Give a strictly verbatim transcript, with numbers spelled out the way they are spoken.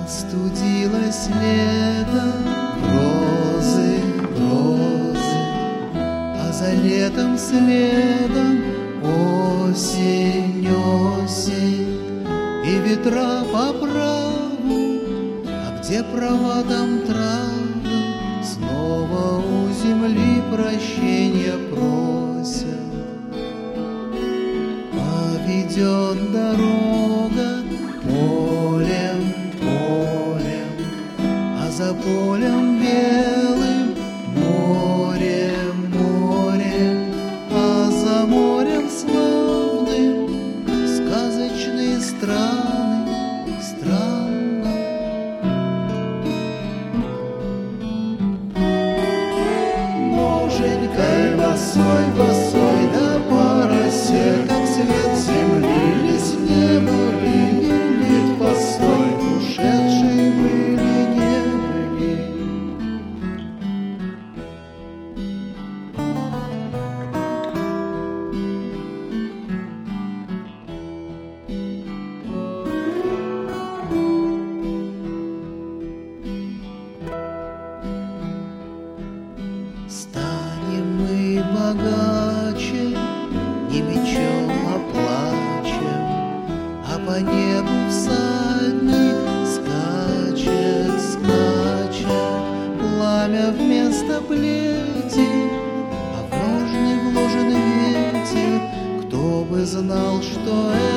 Остудилось лето, розы, розы, а за летом следом осень, осень и ветра по праву, а где права, там травы, снова у земли прощенья просят. Поведет дорога полем, полем, а за полем белым море, море, а за морем славным сказочные страны, страны. Ноженькой босой, босой да по росе, как свет земли, лист неба лилит постой, ушедшие были, не были. Станем мы богаче, не мечом, а плачем, а по небу всадник скачет, скачет, пламя вместо плети, а в ножны вложен ветер. Кто бы знал, что